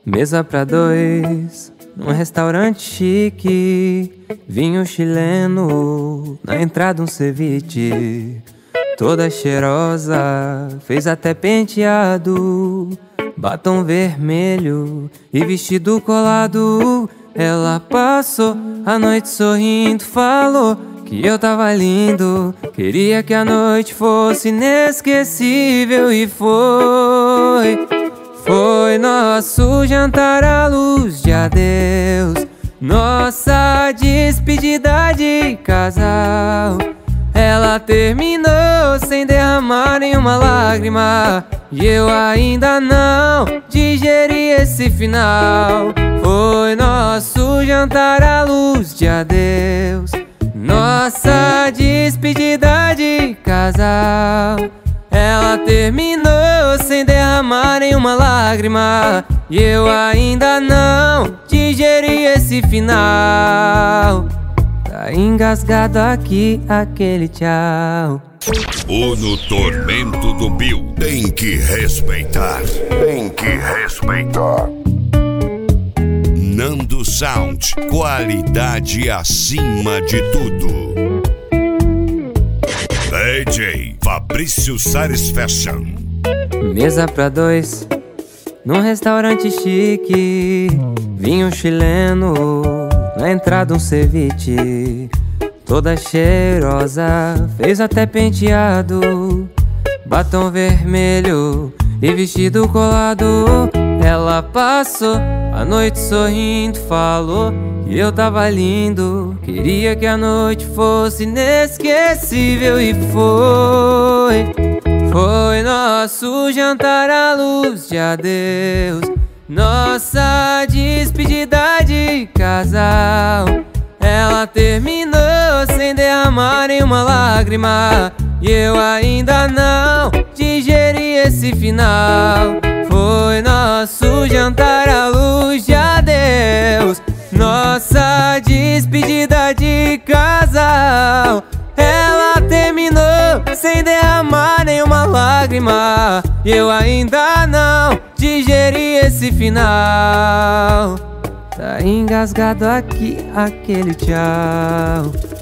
Mesa pra dois, num restaurante chique. Vinho chileno, na entrada um ceviche. Toda cheirosa, fez até penteado. Batom vermelho e vestido colado. Ela passou a noite sorrindo, falou que eu tava lindo. Queria que a noite fosse inesquecível e foi nosso jantar à luz de adeus, nossa despedida de casal. Ela terminou sem derramar nenhuma lágrima, e eu ainda não digeri esse final. Foi nosso jantar à luz de adeus, nossa despedida de casal. Ela terminou sem derramar nenhuma lágrima, e eu ainda não digeri esse final. Tá engasgado aqui aquele tchau. O No Tormento do Bill tem que respeitar. Tem que respeitar. Nando Sound, qualidade acima de tudo. DJ Fabrício Sares Fashion. Mesa pra dois, num restaurante chique. Vinho chileno, na entrada um ceviche. Toda cheirosa, fez até penteado. Batom vermelho e vestido colado. Ela passou a noite sorrindo, falou que eu tava lindo. Queria que a noite fosse inesquecível e foi nosso jantar à luz de adeus, nossa despedida de casal. Ela terminou sem derramar nenhuma lágrima, e eu ainda não digeri esse final. Foi nosso jantar à luz de adeus, nossa despedida de casal. Ela terminou sem derramar nenhuma lágrima, e eu ainda não digeri esse final. Tá engasgado aqui aquele tchau.